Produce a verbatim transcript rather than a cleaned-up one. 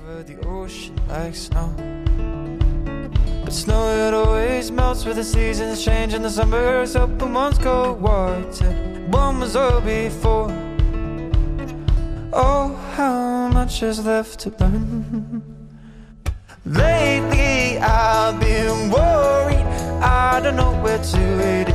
cover the ocean like snow. But snow, it always melts with the seasons change, and the summers up and one's cold water. One was all before. Oh, how much is left to learn. Lately I've been worried, I don't know where to